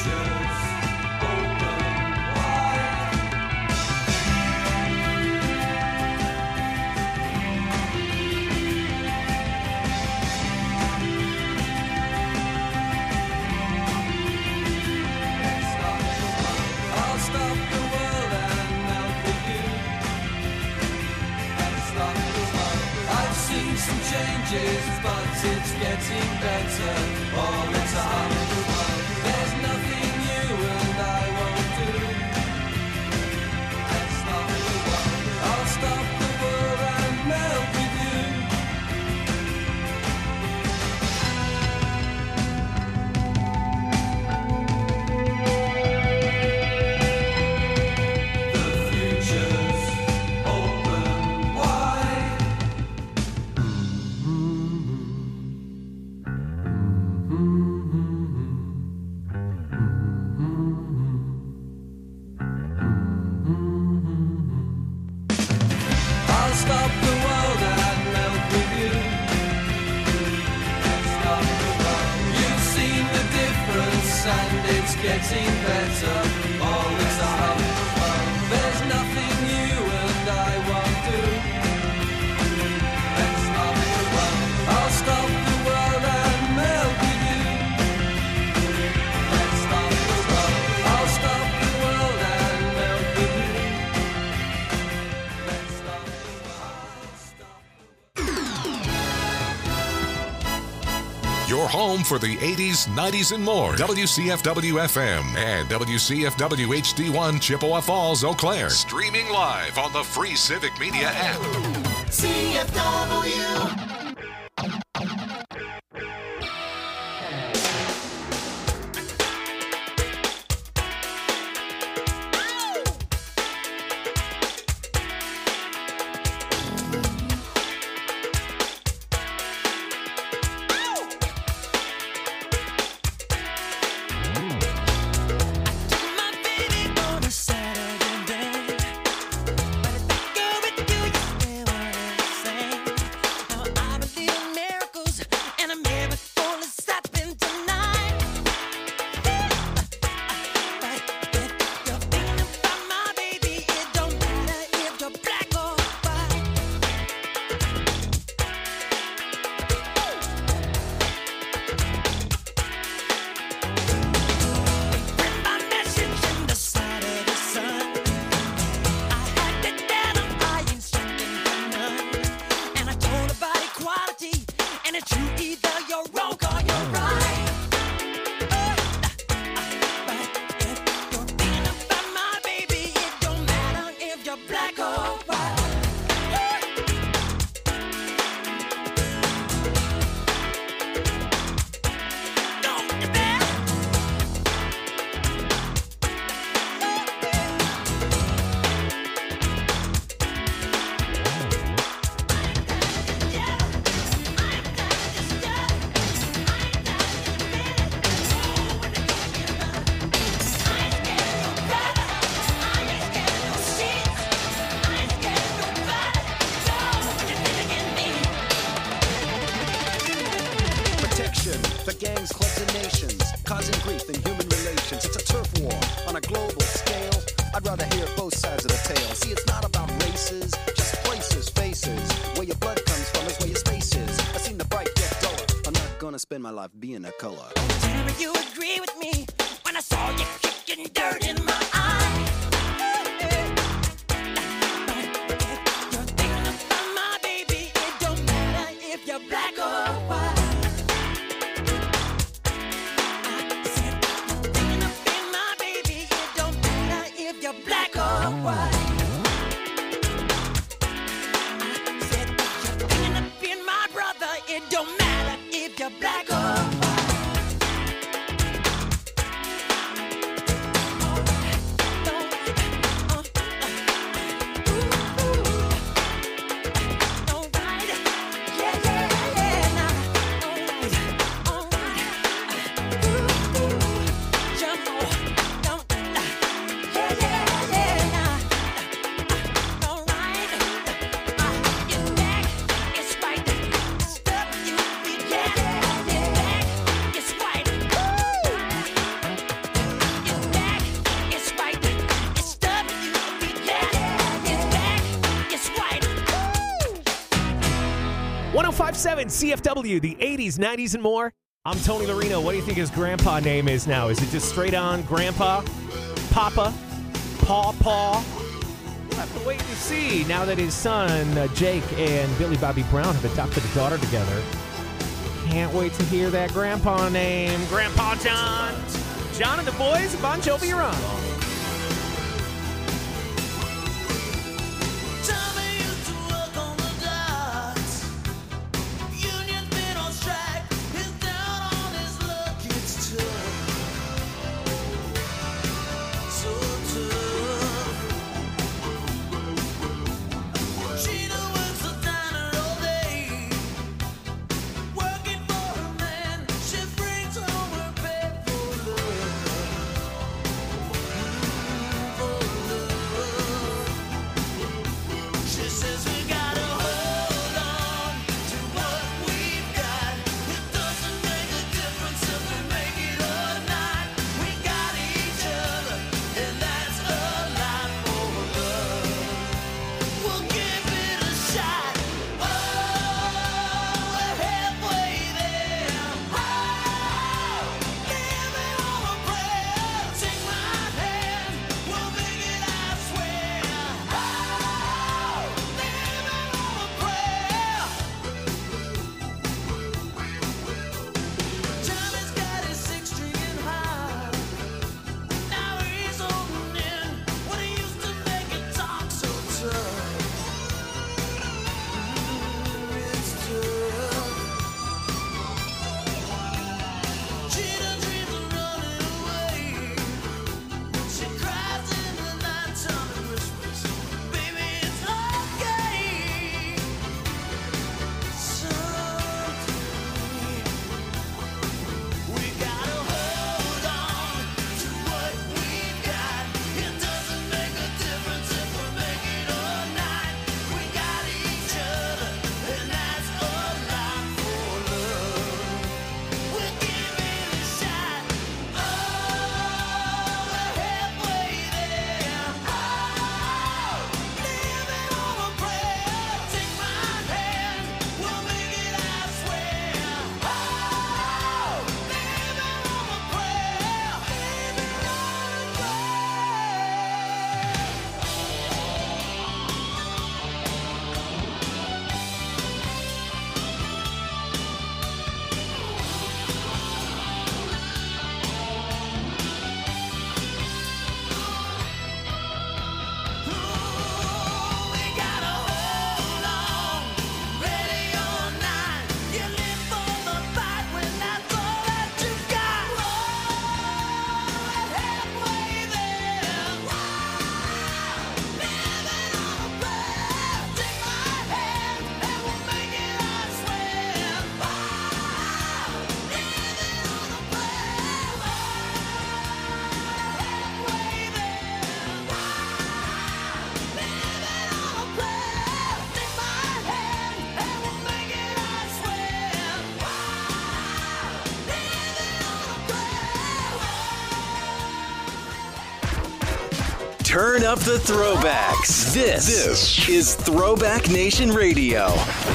Your home for the 80s, 90s, and more. WCFW-FM and WCFW-HD1 Chippewa Falls, Eau Claire. Streaming live on the free Civic Media app. CFW. The gangs, clubs, and nations, causing grief in human relations. It's a turf war on a global scale. I'd rather hear both sides of the tale. See, it's not about races, just places, faces. Where your blood comes from is where your space is. I've seen the bright get duller. I'm not gonna spend my life being a color. Tell me you agree with me when I saw you kicking dirt in my eye. You're thinking about my baby. It don't matter if you're black or white. Black or white. I said that you're thinking of being my brother. It don't matter if you're black or white. 105.7 CFW, the 80s, 90s, and more. I'm Tony Larino. What do you think his grandpa name is now? Is it just straight on Grandpa, Papa, Paw? We'll have to wait and see now that his son, Jake, and Billy Bobby Brown have adopted a daughter together. Can't wait to hear that grandpa name. Grandpa John. John and the boys, Bon Jovi, you're on. Turn up the throwbacks. This is Throwback Nation Radio.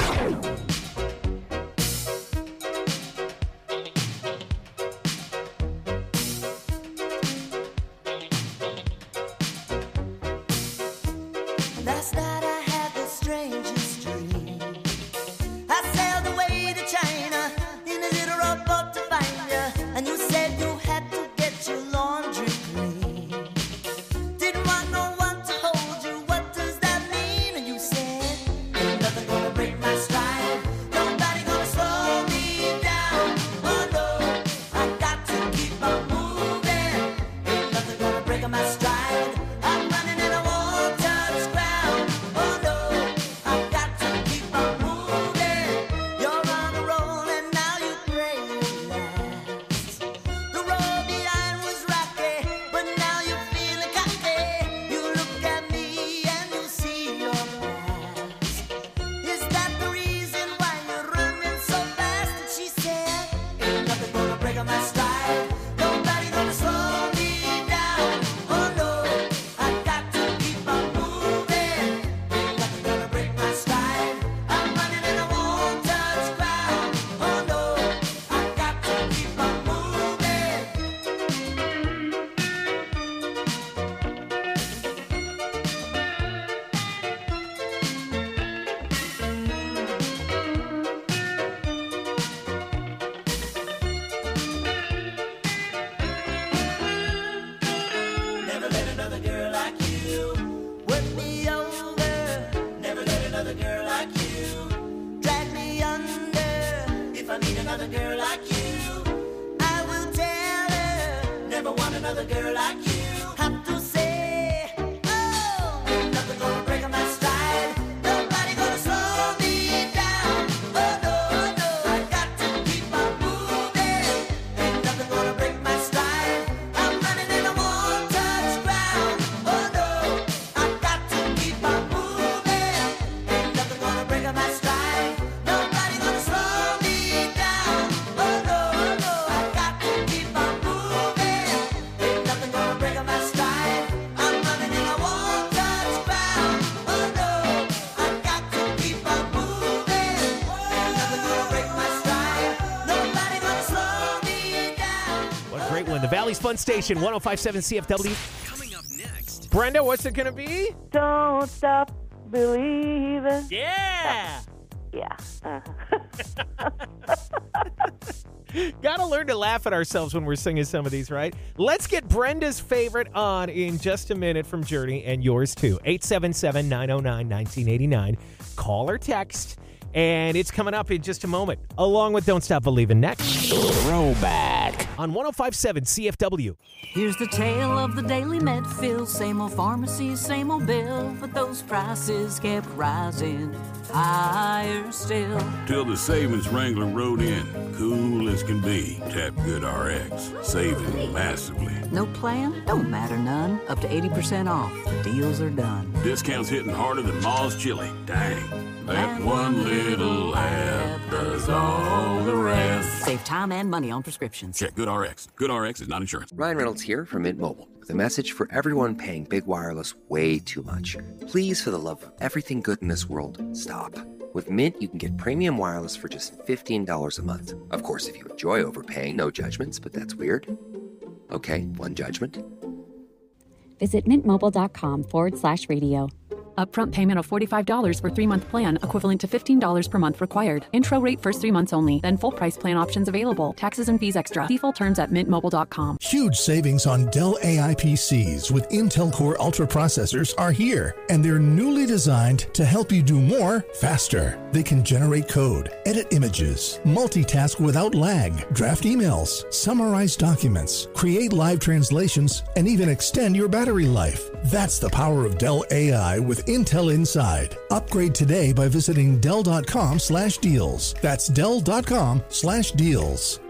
Last night I had the strangest dream. I sailed away to China in a little rowboat to find you, and you said you had to get your laundry clean. Didn't want no one to hold you. What does that mean? And you said, ain't nothing gonna break my stride. another girl like you. Have to say, oh, nothing gonna break my stride. Nobody gonna slow me down. Oh no, no, I got to keep on moving. Ain't nothing gonna break my stride. I'm running and I won't touch ground. Oh no, I got to keep on moving. Ain't nothing gonna break my stride. Nobody gonna slow me down. Oh no, no, I got to keep on moving. Ain't nothing gonna break my stride. I'm running and I won't touch ground. Oh no, I got to keep on moving. Ain't nothing gonna break my stride. Nobody gonna slow me down. What a great one. The Valley's Fun Station, 105.7 CFW. Coming up next. Brenda, what's it going to be? Don't stop believing. Yeah. Yeah. Gotta learn to laugh at ourselves when we're singing some of these, right? Let's get Brenda's favorite on in just a minute from Journey, and yours too. 877-909-1989. Call or text, and it's coming up in just a moment, along with Don't Stop Believing next. Throwback on 105.7 CFW. Here's the tale of the daily med fill. Same old pharmacy, same old bill, but those prices kept rising higher still. Till the savings wrangler rode in, cool as can be. Tap Good RX, saving massively. No plan? Don't matter none. Up to 80% off. The deals are done. Discounts hitting harder than Ma's chili. Dang, that one little app does all the rest. Save time and money on prescriptions. Check Good RX. Good RX is not insurance. Ryan Reynolds here from Mint Mobile with a message for everyone paying big wireless way too much. Please, for the love of everything good in this world, stop. With Mint, you can get premium wireless for just $15 a month. Of course, if you enjoy overpaying, no judgments, but that's weird. Okay, one judgment. Visit mintmobile.com/radio. Upfront payment of $45 for 3-month plan, equivalent to $15 per month required. Intro rate first 3 months only, then full price plan options available. Taxes and fees extra. Default terms at mintmobile.com. Huge savings on Dell AI PCs with Intel Core Ultra processors are here, and they're newly designed to help you do more faster. They can generate code, edit images, multitask without lag, draft emails, summarize documents, create live translations, and even extend your battery life. That's the power of Dell AI with Intel inside. Upgrade today by visiting Dell.com/deals. That's Dell.com/deals.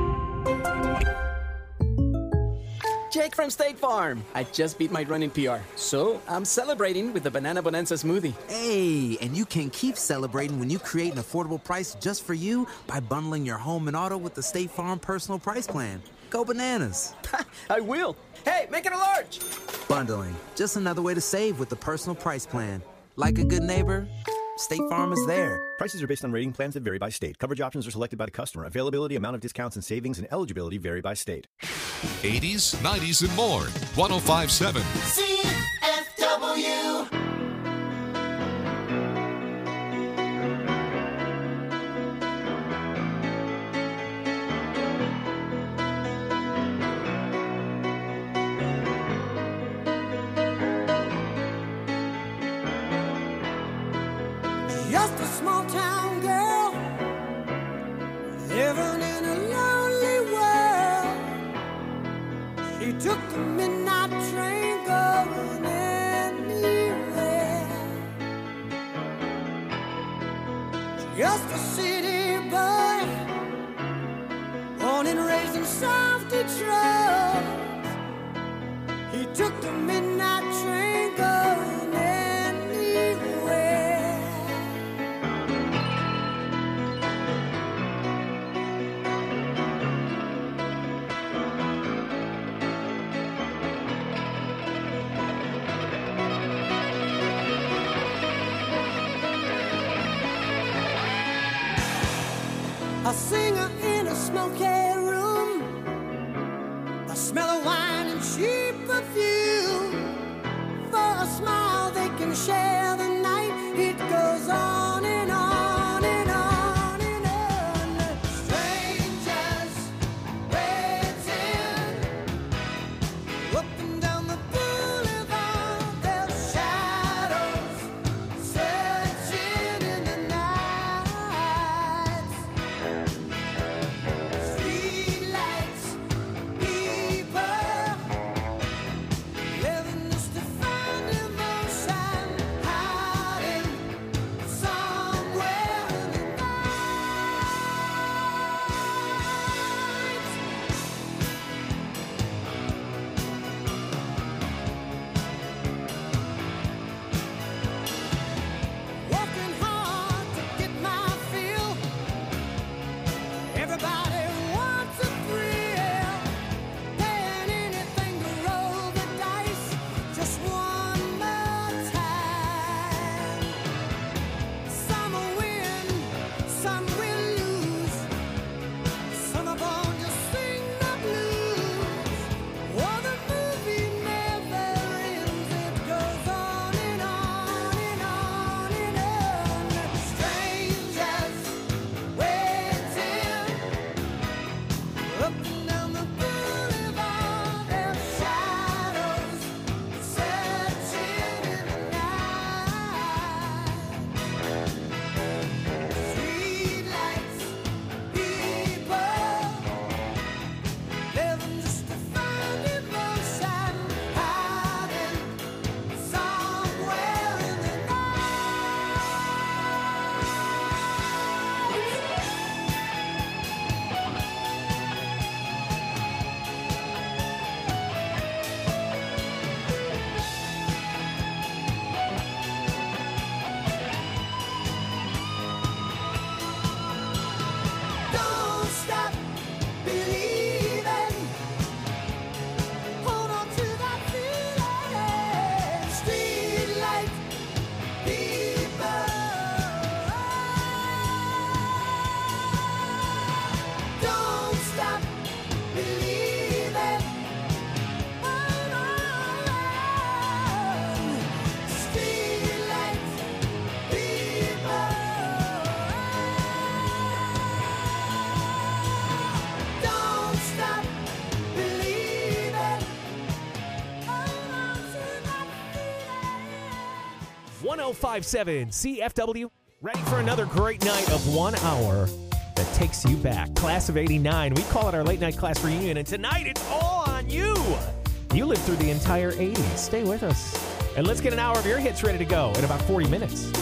Jake from State Farm. I just beat my running PR, so I'm celebrating with the Banana Bonanza smoothie. Hey, and you can keep celebrating when you create an affordable price just for you by bundling your home and auto with the State Farm Personal Price Plan. Go bananas. I will. Hey, make it a large. Bundling, just another way to save with the Personal Price Plan. Like a good neighbor, State Farm is there. Prices are based on rating plans that vary by state. Coverage options are selected by the customer. Availability, amount of discounts and savings, and eligibility vary by state. 80s, 90s, and more. 105.7 CFW. Just a small town girl living in a lonely world. She took the midnight train going anywhere. Just a city boy, born and raised in South Detroit. He took the midnight train going anywhere. A singer in a smoky room, the smell of wine and cheap perfume. For a smile they can share the night. It goes on and on and on and on. Strangers waiting up and down the boulevard. Their shadows searching in the night. Streetlights, people 1057 CFW. Ready for another great night of 1 hour that takes you back. Class of 89. We call it our late night class reunion, and tonight it's all on you. You lived through the entire 80s. Stay with us. And let's get an hour of your hits ready to go in about 40 minutes.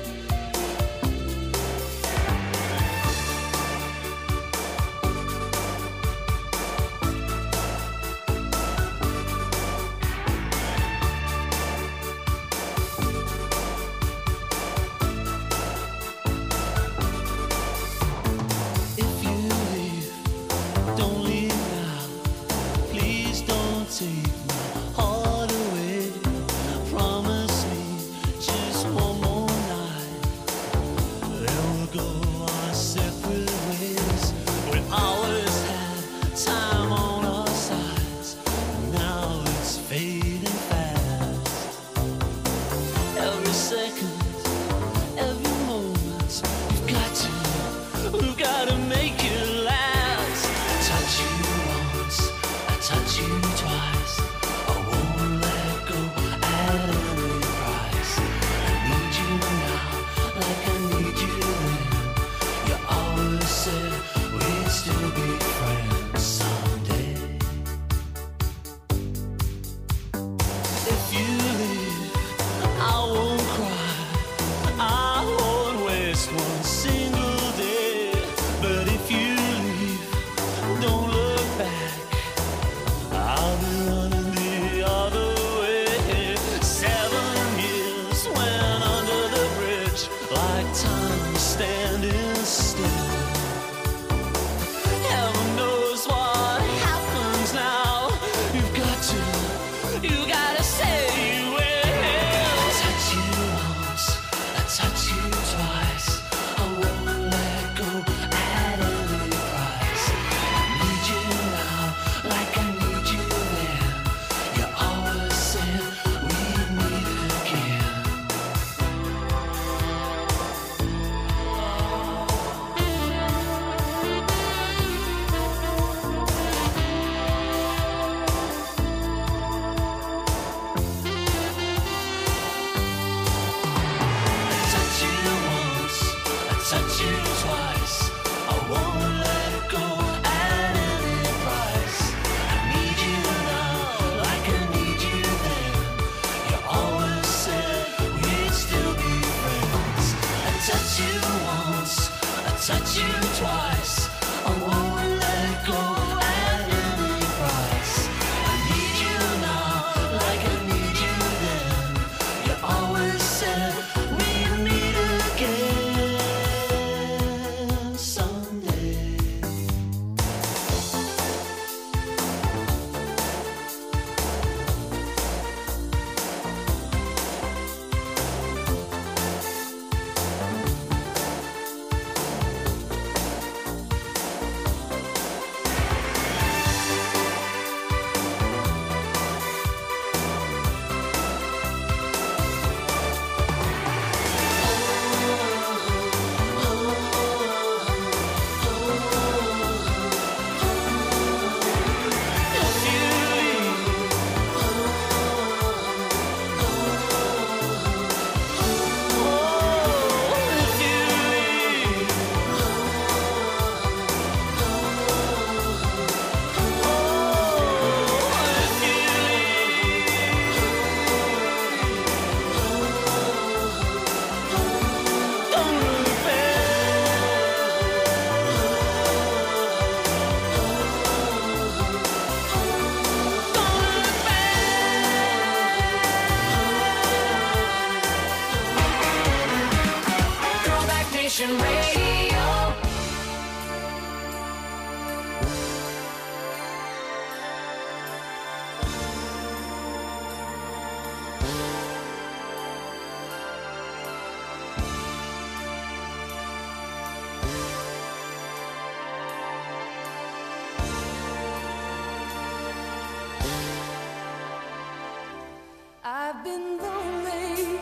I've been lonely.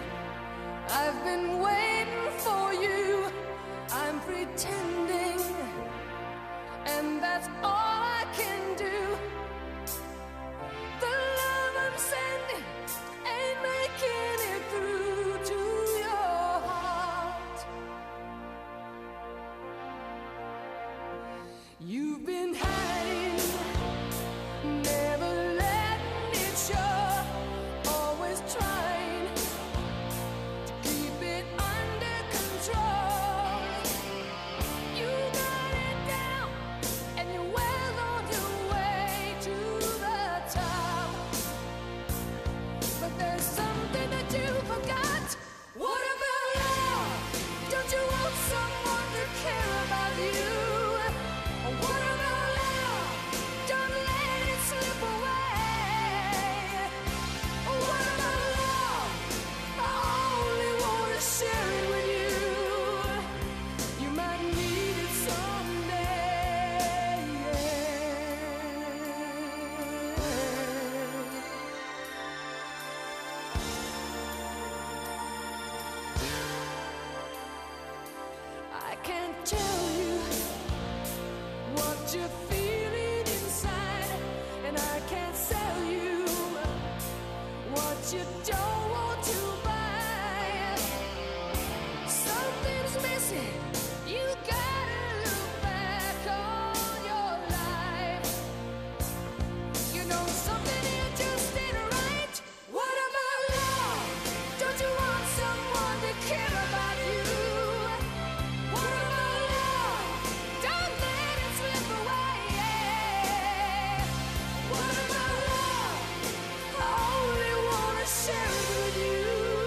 I've been waiting for you. I'm pretending, and that's all I can do. The love I'm sending ain't making it through to that you don't want to buy. Something's missing. You gotta look back on your life. You know something here just ain't right. What about love? Don't you want someone to care about you? What about love? Don't let it slip away. What about love? I only wanna share it with you.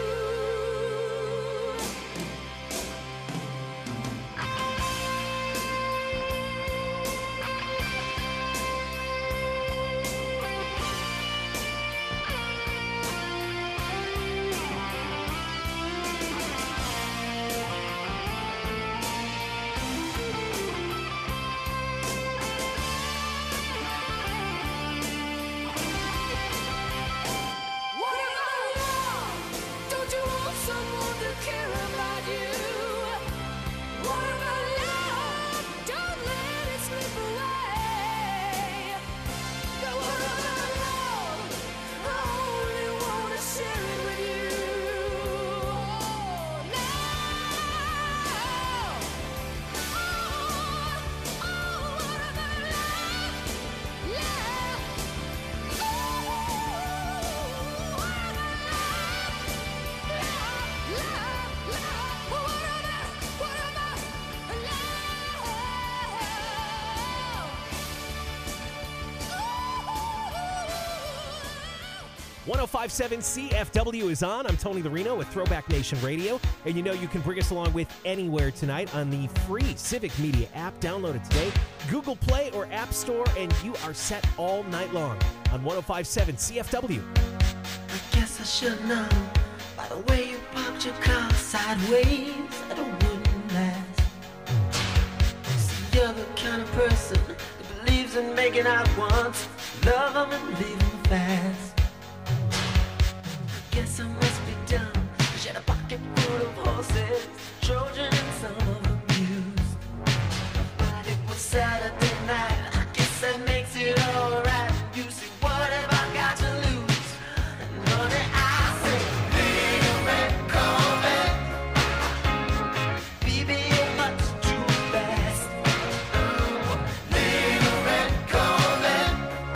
What about love? Don't you want someone to care about you? What about love? Don't let it slip away. What about love? I only wanna share it with you. What about 1057 CFW is on. I'm Tony Larino with Throwback Nation Radio. And you know you can bring us along with anywhere tonight on the free Civic Media app. Download it today. Google Play or App Store, and you are set all night long on 1057 CFW. I guess I should know by the way you parked your car sideways that it wouldn't last. See, you're the kind of person that believes in making out once, love them and leave them fast. Guess I must be dumb. She had a pocket full of horses, Trojan and some of them used. But it was Saturday night. I guess that makes it alright. You see, what have I got to lose? And honey, I say, little red Corvette, baby, you're much too fast. Little red Corvette,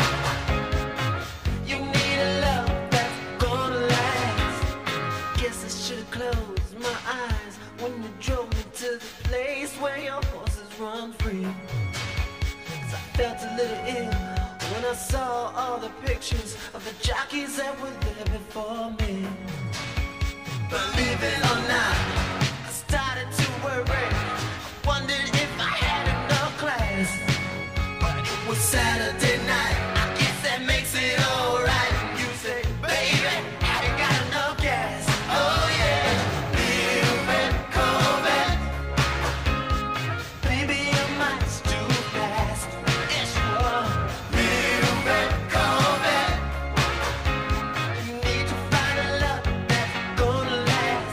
you need a love that's gonna last. Guess I should've closed my eyes when you drove me to the place where your horses run free. 'Cause I felt a little ill when I saw all the pictures of the jockeys that were there before me. Believe it or not, I started to worry. I wondered if I had enough class. But it was Saturday night. I guess that makes it alright. You say, baby, I ain't got enough gas. Oh yeah, little red Corvette, baby, you're much too fast. Yes, you are. Little red Corvette, you need to find a love that's gonna last.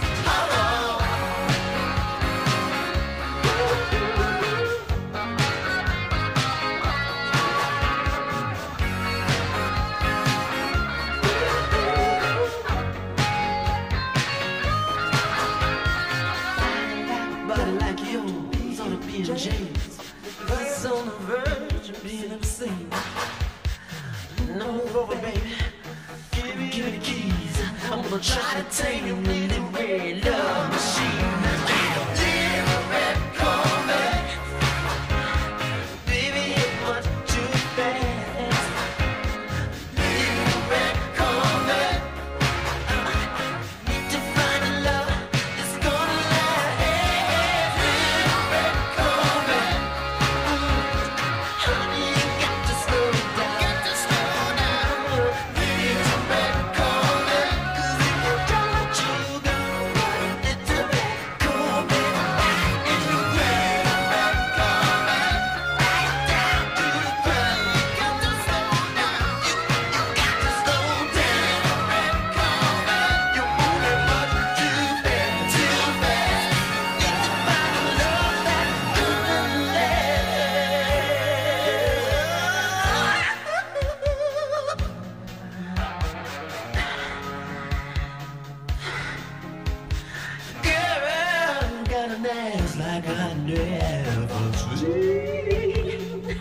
Body like yours on a B&J's, was on the verge of being obscene. No, move over, baby. Give me the keys. I'm gonna try to tame your really red love machine. Little red Corvette, baby, you're much too fast. Little red Corvette, need to find a love that's gonna last. Little red Corvette, honey, you got to slow down. Little red Corvette, 'cause if you don't, you go. Little red fast like I never sleep.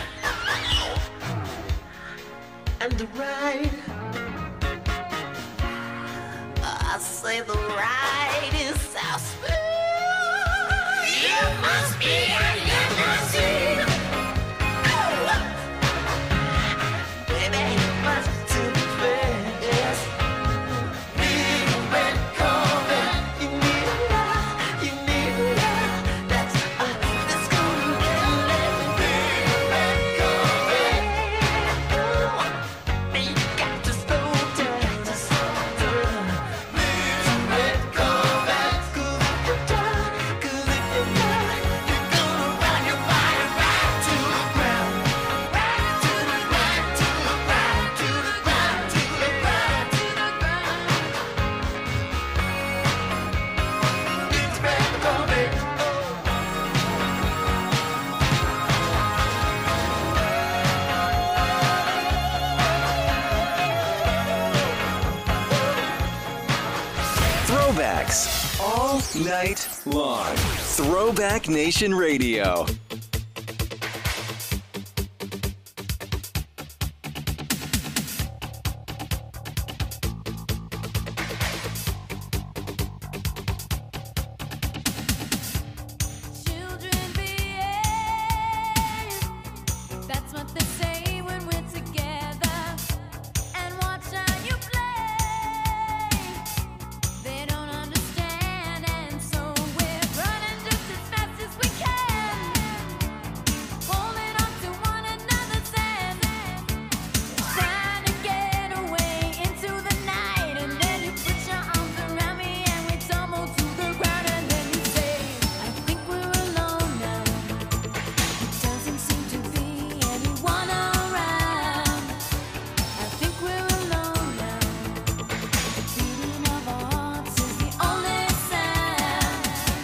And the ride, I say the ride is so smooth. You must be a limousine. Baby, much too fast. Big red Corvette, you need a ride, you need a ride. That's gonna get big red Corvette. You got to slow down, to slow down. Big red Corvette, 'cause if you die, you're gonna run your body right to the ground, right to the ground, to the ground, to the ground, to the ground, to the ground. Big red Corvette. Throwbacks all night long. Throwback Nation Radio. Children behave. That's what they say when we're together. And watch how you play. They don't understand, and so we're running just as fast as we can, holding on to one another's hand, trying to get away into the night. And then you put your arms around me and we tumble to the ground. And then you say, I think we're alone now. It doesn't seem to be anyone around. I think we're alone now. The beating of our hearts is the only sound.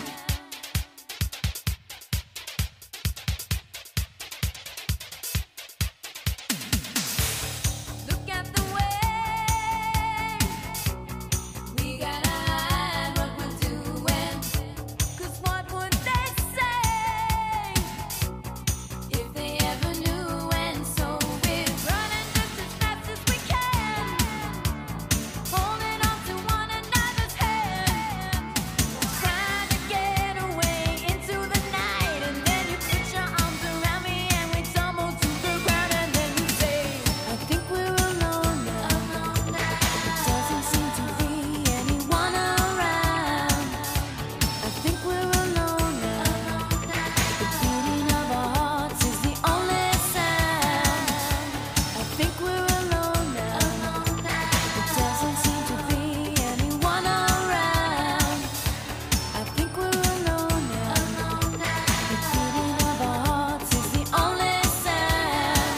Look at the way we gotta hide what we're doing. 'Cause what would they say if they ever knew? And so we're running just as fast as we can, holding on to one another's hand, trying to get away into the night. And then you put your arms around me and we tumble to the ground. And then you say, I think we're alone now. It doesn't seem to be anyone around. I think we're alone now. The beating of our hearts is the only sound. I think we're alone now. It doesn't seem to be anyone around. I think we're alone now. The beating of our hearts is the only sound.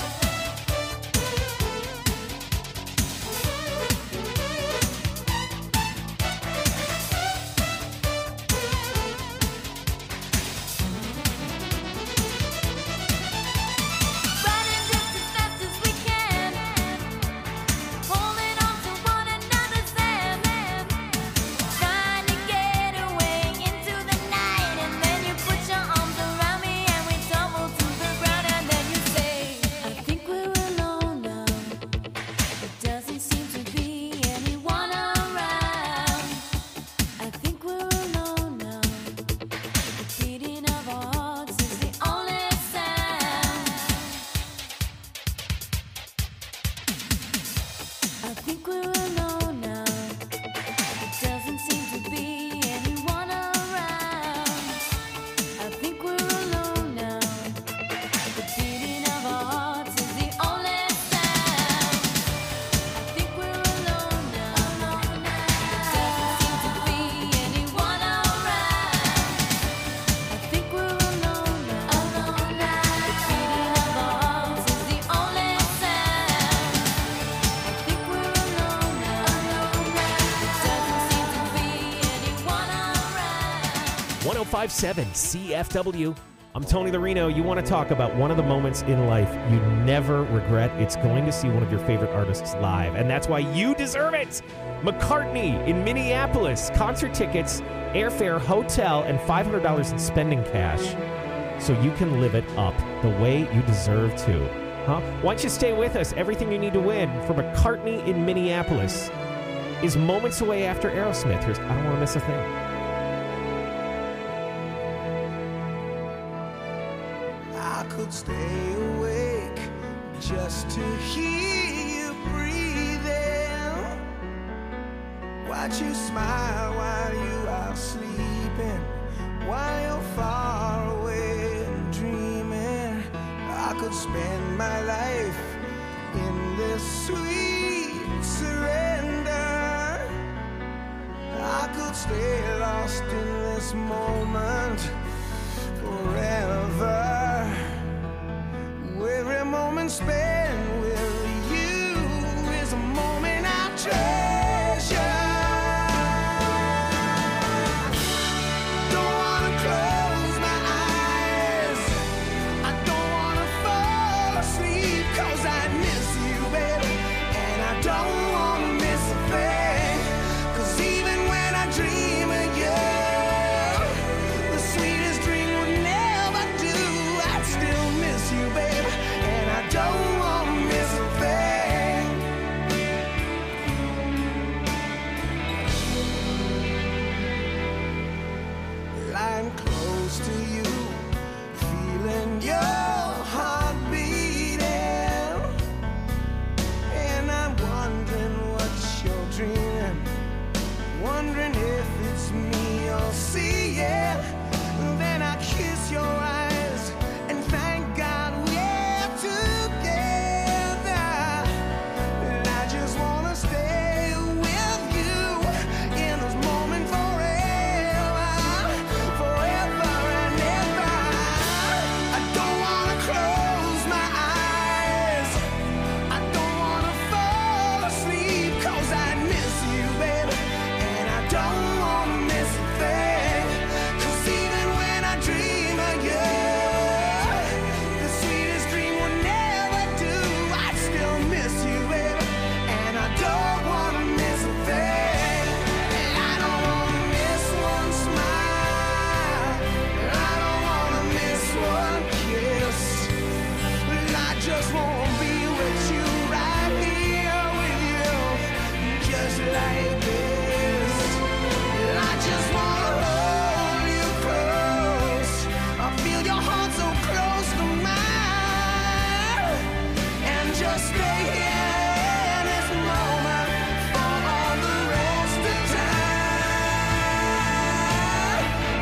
Running just as fast as we can, holding on to one another's hand, trying to get away into the night. And then you put your arms around me and we tumble to the ground. And then you say, I think we're alone now. It doesn't seem to be anyone around. I think we're alone now. The beating of our hearts is the only sound. I think we're alone now. It doesn't seem to be anyone around. I think we're alone now. The beating of our hearts is the only sound. I think we're alone now. It doesn't seem to be anyone around. I think we're alone now. The beating of our hearts is the only sound. I think we're alone now. It doesn't seem to be anyone around. 1057 CFW. I'm Tony Larino. You want to talk about one of the moments in life you never regret? It's going to see one of your favorite artists live, and that's why you deserve it. McCartney in Minneapolis. Concert tickets, airfare, hotel, and $500 in spending cash so you can live it up the way you deserve to. Huh? Why don't you stay with us? Everything you need to win for McCartney in Minneapolis is moments away after Aerosmith. Here's I Don't Want to Miss a Thing. I could stay awake just to hear you breathing. Watch you smile while you are sleeping, while you're far away and dreaming. I could spend my life in this sweet surrender. I could stay lost in this moment forever. Every moment spent with you is a moment I treasure. Don't wanna close my eyes, I don't wanna fall asleep, 'cause I miss you, baby, and I don't wanna miss a thing. 'Cause even when I dream of you, the sweetest dream would never do. I'd still miss you, baby, and I don't wanna miss a thing. Lying close to you, feeling your heart beating, and I'm wondering what you're dreaming, wondering if it's me you're seeing. Then I kiss your eyes and thank God we're together. And I just wanna stay with you in this moment forever, forever and ever. I don't wanna close my eyes, I don't wanna fall asleep, 'cause I miss you, baby, and I don't wanna miss a thing. 'Cause even when I dream of you, the sweetest dream will never do. I still miss you, baby, and I don't wanna miss a thing. And I don't wanna miss one smile, and I don't wanna miss one kiss. I just wanna be with you, right here with you, just like this. I just wanna hold you close. I feel your heart so close to mine, and just stay here in this moment for all the rest of time.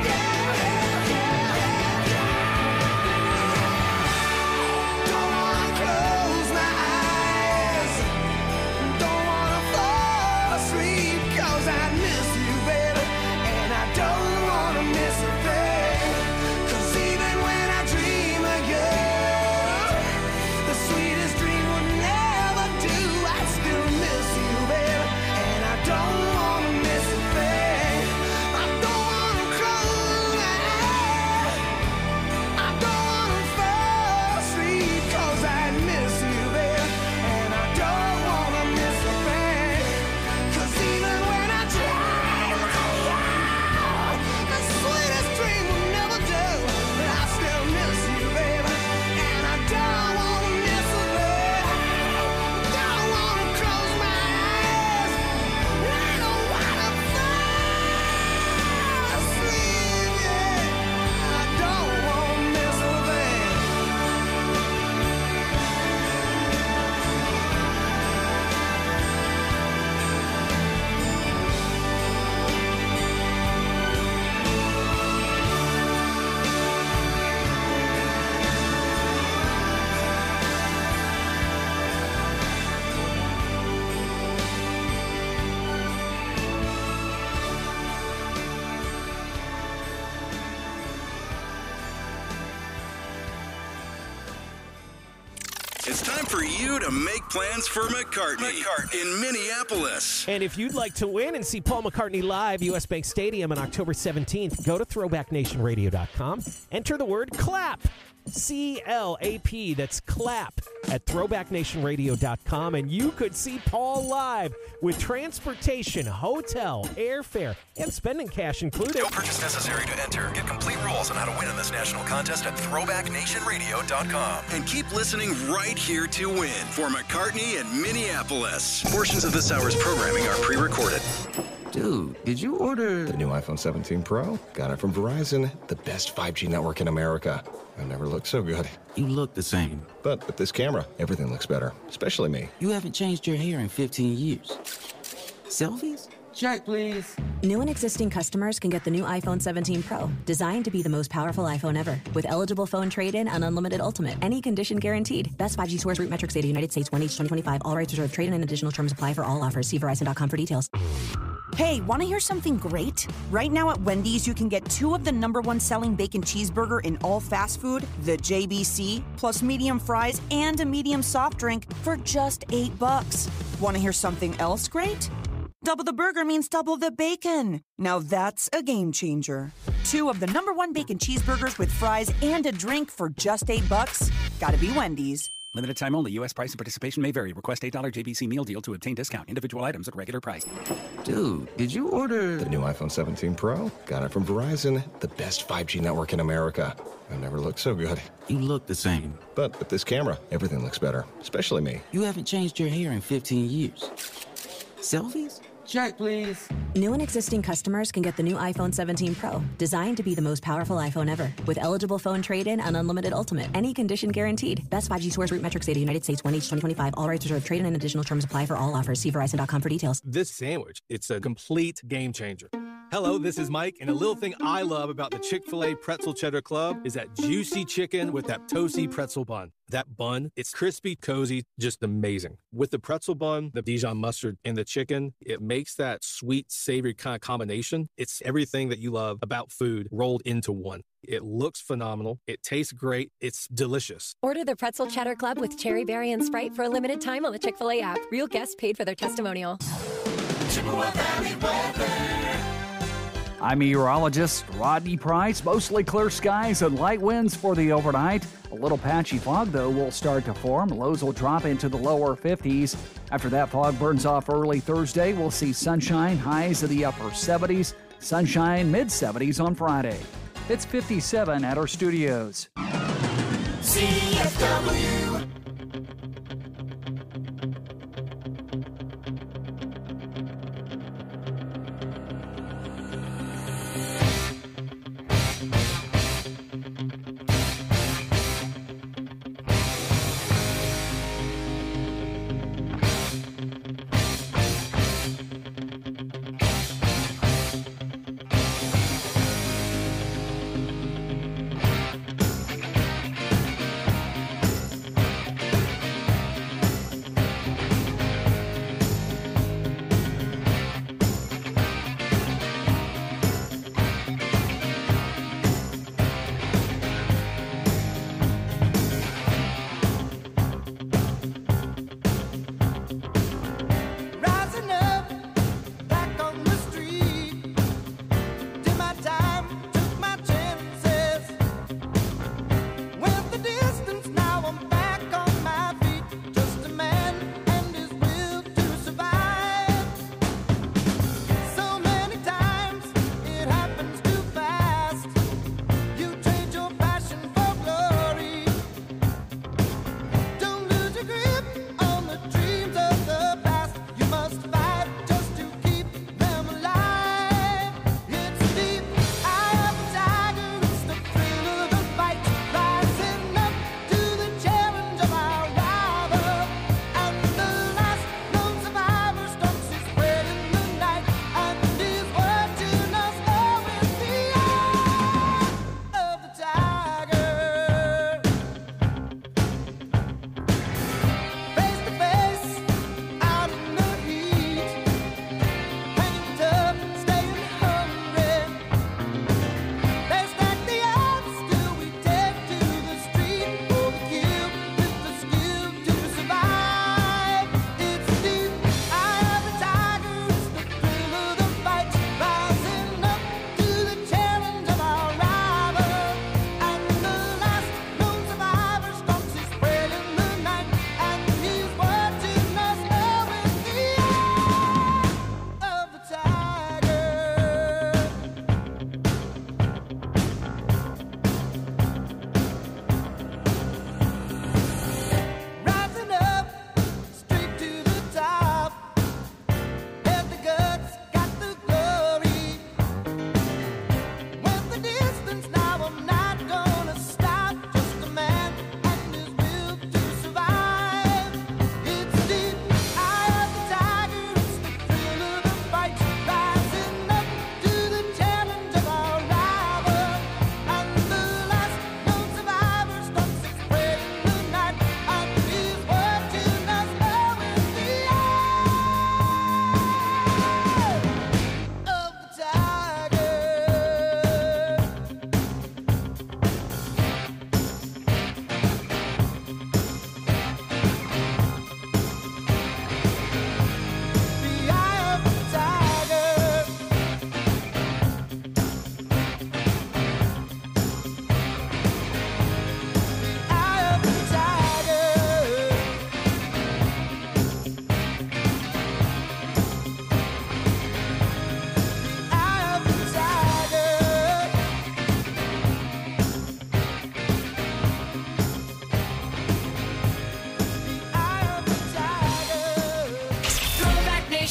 Don't wanna close my eyes, don't wanna fall asleep, 'cause I miss you, baby, and I don't wanna miss a thing. 'Cause even when I dream of you, the sweetest dream would never do. I still miss you, baby, and I don't wanna miss a thing. I don't wanna close my eyes, I don't wanna fall asleep, 'cause I miss you, baby, and I don't wanna miss a thing. 'Cause even when I dream of you, the sweetest dream will never do. I still miss you, baby, and I don't wanna miss a thing. Don't wanna close my eyes, I don't wanna fall asleep, yeah. I don't wanna miss a thing. It's time time for you to make plans for McCartney in Minneapolis. And if you'd like to win and see Paul McCartney live, US Bank Stadium on October 17th, go to throwbacknationradio.com. Enter the word CLAP. CLAP. That's CLAP at throwbacknationradio.com. And you could see Paul live with transportation, hotel, airfare, and spending cash included. No purchase necessary to enter. Get complete rules on how to win in this national contest at throwbacknationradio.com. And keep listening right here to win for McCartney in Minneapolis. Portions of this hour's programming are pre-recorded. Dude, did you order the new iPhone 17 Pro? Got it from Verizon, the best 5G network in America. I've never looked so good. You look the same. But with this camera, everything looks better, especially me. You haven't changed your hair in 15 years. Selfies? Check, please. New and existing customers can get the new iPhone 17 Pro, designed to be the most powerful iPhone ever. With eligible phone trade-in and unlimited ultimate. Any condition guaranteed. Best 5G source root metrics data, United States, 1H 2025. All rights reserved. Trade-in and additional terms apply for all offers. See Verizon.com for details. Hey, want to hear something great? Right now at Wendy's, you can get 2 of the #1 selling bacon cheeseburger in all fast food, the JBC, plus medium fries and a medium soft drink for just $8. Want to hear something else great? Double the burger means double the bacon. Now that's a game changer. 2 of the #1 bacon cheeseburgers with fries and a drink for just $8. Gotta be Wendy's. Limited time only. U.S. price and participation may vary. Request $8 JBC meal deal to obtain discount. Individual items at regular price. Dude, did you order the new iPhone 17 Pro? Got it from Verizon, the best 5G network in America. I've never looked so good. You look the same. But with this camera, everything looks better, especially me. You haven't changed your hair in 15 years. Selfies? Check, please. New and existing customers can get the new iPhone 17 Pro, designed to be the most powerful iPhone ever. With eligible phone trade-in and unlimited ultimate. Any condition guaranteed. Best 5G source root metrics data, United States, 1H 2025. All rights reserved. Trade-in and additional terms apply for all offers. See Verizon.com for details. This sandwich, it's a complete game changer. Hello, this is Mike, and a little thing I love about the Chick-fil-A Pretzel Cheddar Club is that juicy chicken with that toasty pretzel bun. That bun, it's crispy, cozy, just amazing. With the pretzel bun, the Dijon mustard, and the chicken, it makes that sweet, savory kind of combination. It's everything that you love about food rolled into one. It looks phenomenal. It tastes great. It's delicious. Order the Pretzel Cheddar Club with Cherry Berry and Sprite for a limited time on the Chick-fil-A app. Real guests paid for their testimonial. Chippewa Valley weather. I'm meteorologist Rodney Price. Mostly clear skies and light winds for the overnight. A little patchy fog, though, will start to form. Lows will drop into the lower 50s. After that fog burns off early Thursday, we'll see sunshine, highs in the upper 70s, sunshine mid-70s on Friday. It's 57 at our studios. CFW.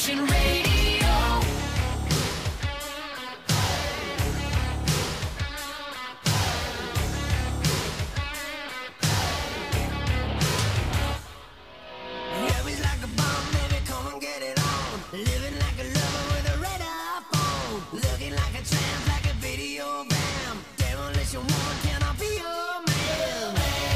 Nation Radio. He's like a bomb, baby, come and get it on. Living like a lover with a red iPhone. Looking like a tramp, like a video bam. Demolition woman, can I be your man?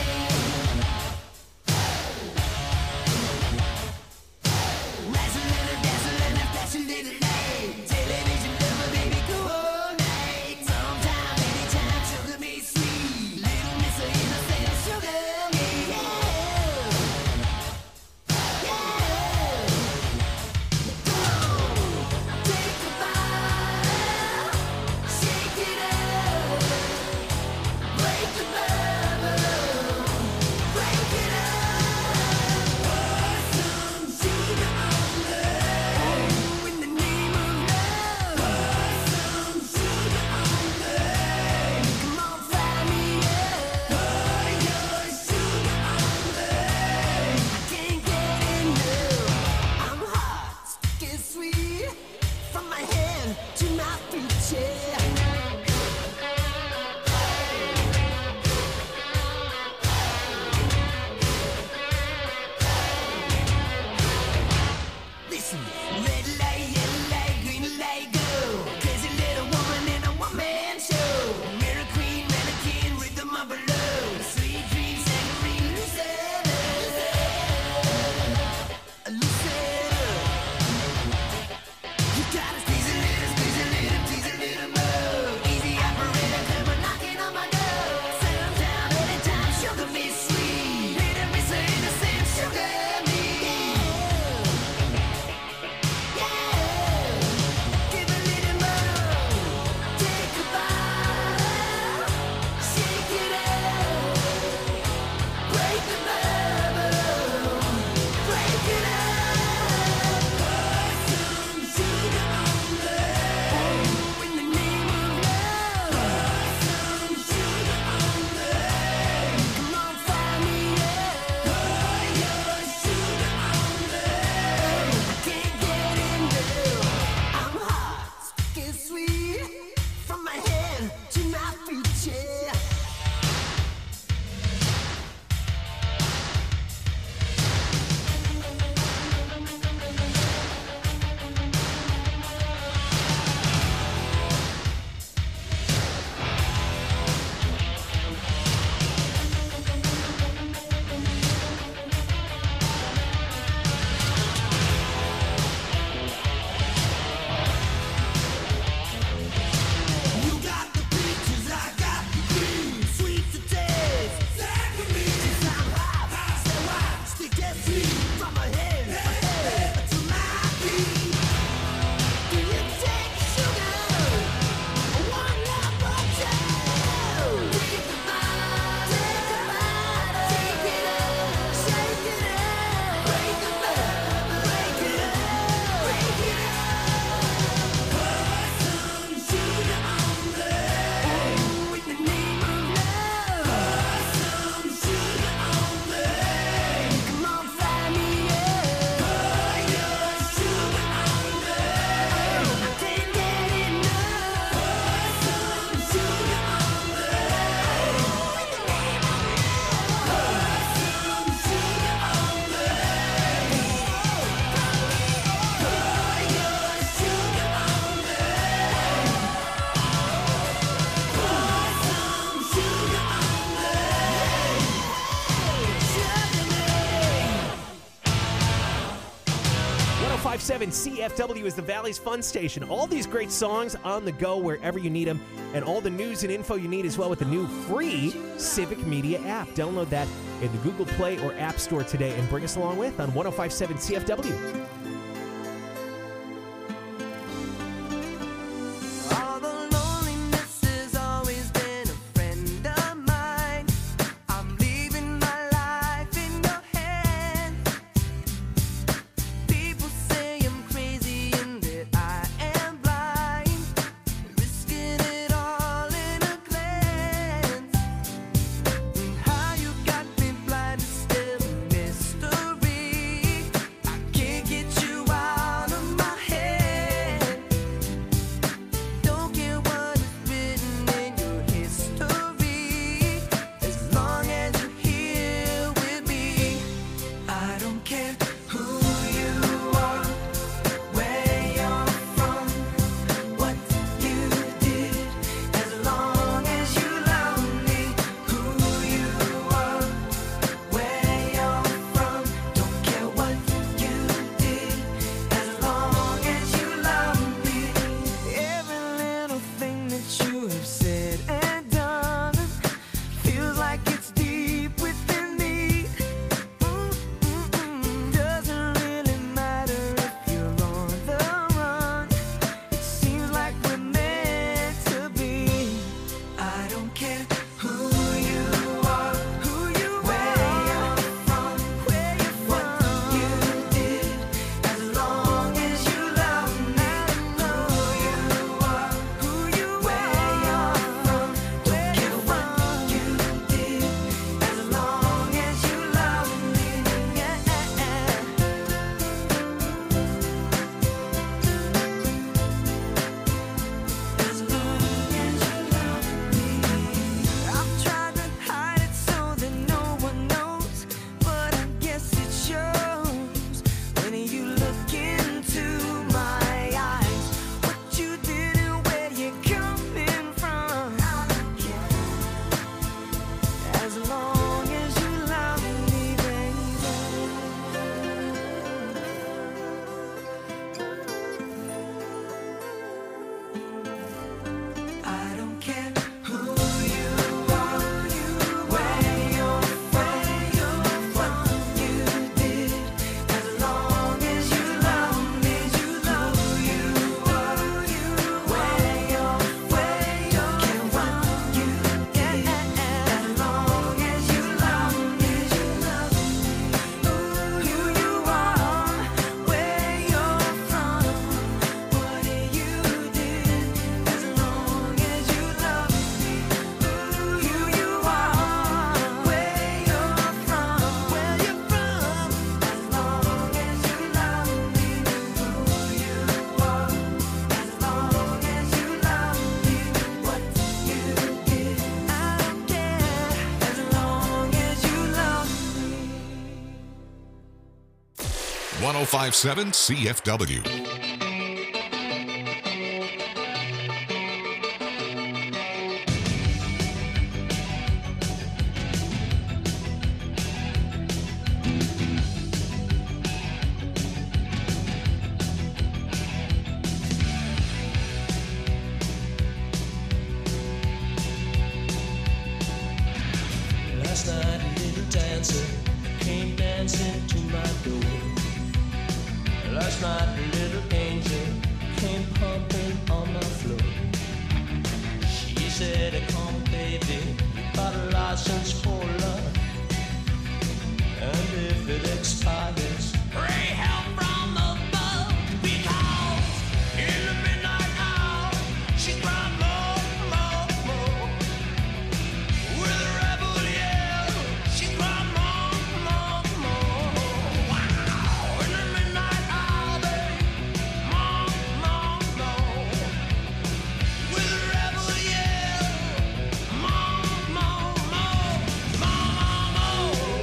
Dazzling, dazzling, flashing little light. Television lover, baby, coordinate. Sometime, anytime, sugar me sweet. Little miss of innocent, sugar me, yeah. From my hand to my feet, yeah. Listen, red light, yellow light, green light, go. Crazy little woman in a one-man show. Mirror queen, mannequin, rhythm of a love. Sweet dreams, angry, lucid. You gotta squeeze a little, please a little more. Easy operator, come on knocking on my door. Sometime, anytime, sugar me sweet. Little miss of innocent, sugar me. Give a little more, take a bite, shake it out, break the bubble, break it up. Put some sugar on me, in the name of love. Put some sugar on me, come on, find me, yeah. Put your sugar on me, I can't get enough. I'm hot, sticky sweet, from my head to my feet, yeah. You got the peaches, I got the cream. Sweet to taste, exactly. Since I'm hot, so I stick as sweet from my head to my feet. Do you take sugar? One love or two? Take a bite, take it up, shake it up, break it up, break it up, break it up. Put some sugar on me, in the name of love. Put some sugar on me, come on, fly me up. Put your sugar on me, I can't get enough. Put some sugar on me, in the name of love. Put some sugar on me, put your sugar on me. Sugar 1057 CFW is the Valley's fun station. All these great songs on the go wherever you need them, and all the news and info you need as well with the new free Civic Media app. Download that in the Google Play or App Store today and bring us along with on 1057 CFW. All the loneliness has always been a friend of mine. I'm leaving my life in your hands. People say I'm crazy and that I am blind, risking it all in a glance. And how you got me blind is still a mystery. I can't get 1057 CFW. Last night a little dancer came dancing to my door. Last night a little angel came pumping on my floor. She said, come baby, you got a license for love. And if it expires, pray help from above. Because in the midnight hour, she cried more, more, more. With a rebel yell, she cried more, more, more. Wow, in the midnight hour, babe, more, more, more. With a rebel yell, more, more, more, more, more.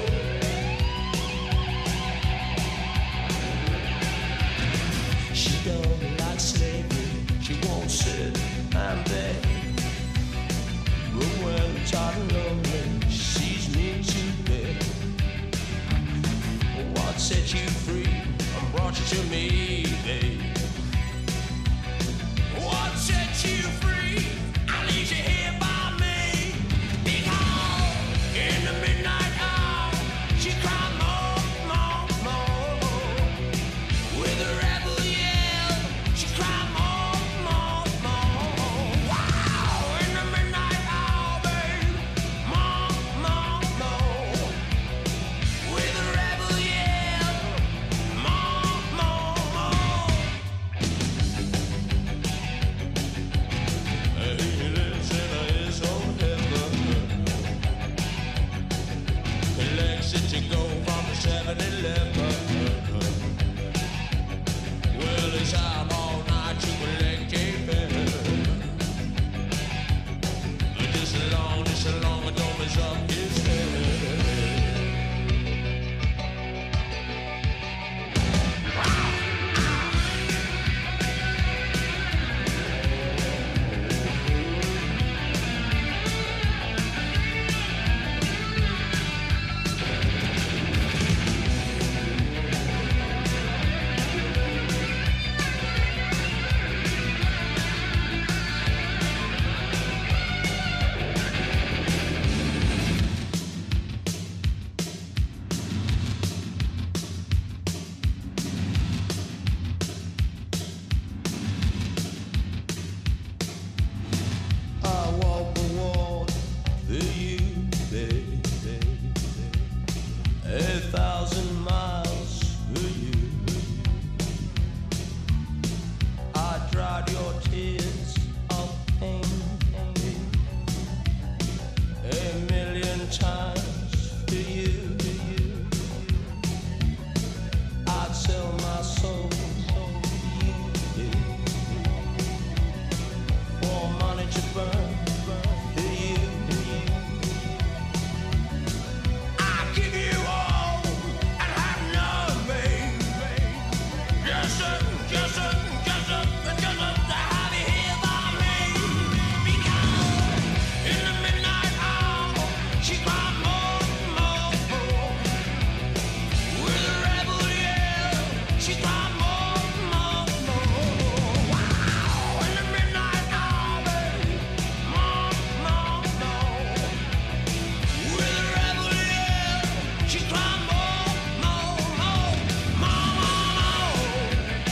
She don't like slavery, she won't sit and beg. But when I'm tired and lonely, she sees me to bed. What set you free and brought you to me, babe? What set you free and leaves you here by me? Because in the midnight hour, she cried more, more, more. With a rebel yell, she cried more, more, more. Wow, in the midnight hour, babe, more, more, more. With a rebel yell, more, more, more. He lives in his own heaven. He likes it to go from the 7-Eleven. Well, he's out all night to collect a fare. Just as long as don't mess up his head. I walk the wall for you, baby. 1,000 miles for you. I dried your tears of pain 1,000,000 times for you. I'd sell my soul for you, for money to burn for you. I give you all and have nothing. Just to have you here by me. Because in the midnight hour, she cried more, more, more. With a rebel yell, she cried more, more, more. Wow, in the midnight hour, babe, more, more, more. With a rebel yell, she cried more, more, more, more, more.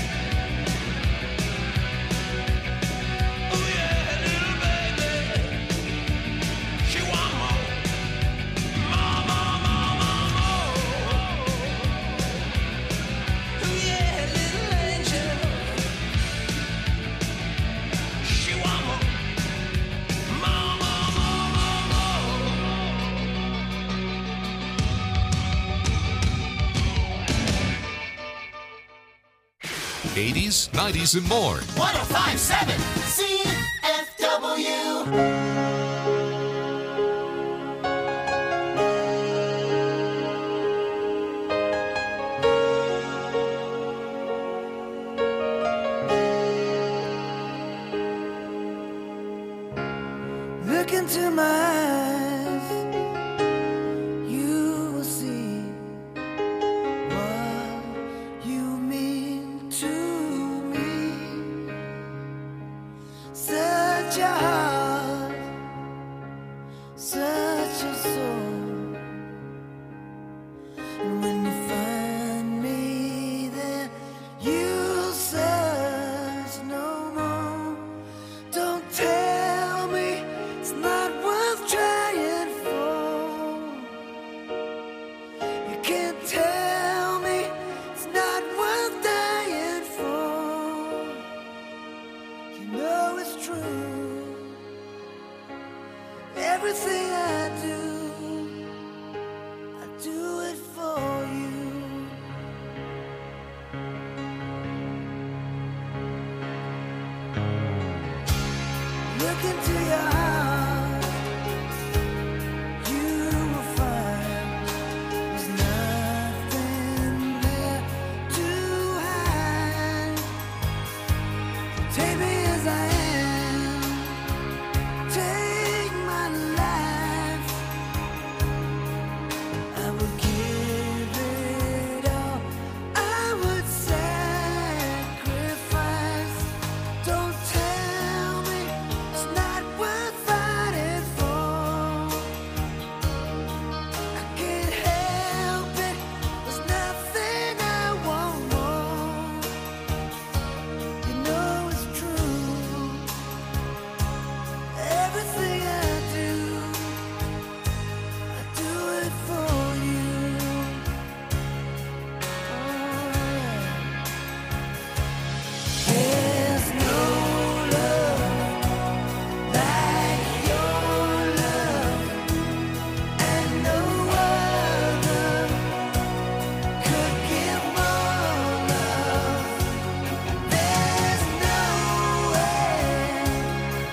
Oh yeah, little baby, she want more, more, more, more, more, more. Oh yeah, little angel, she want more, more, more, more, more, more. 80s, 90s, and more. 1057 CFW. into my eyes, you will see what you mean to me. Such a heart, such a soul. And when you find me there, you'll search no more. Don't tell me it's not worth trying for. You can't tell me it's not worth dying for. You know it's true. Everything I do it for you. Look into your heart, you will find there's nothing there to hide. Take me as I am.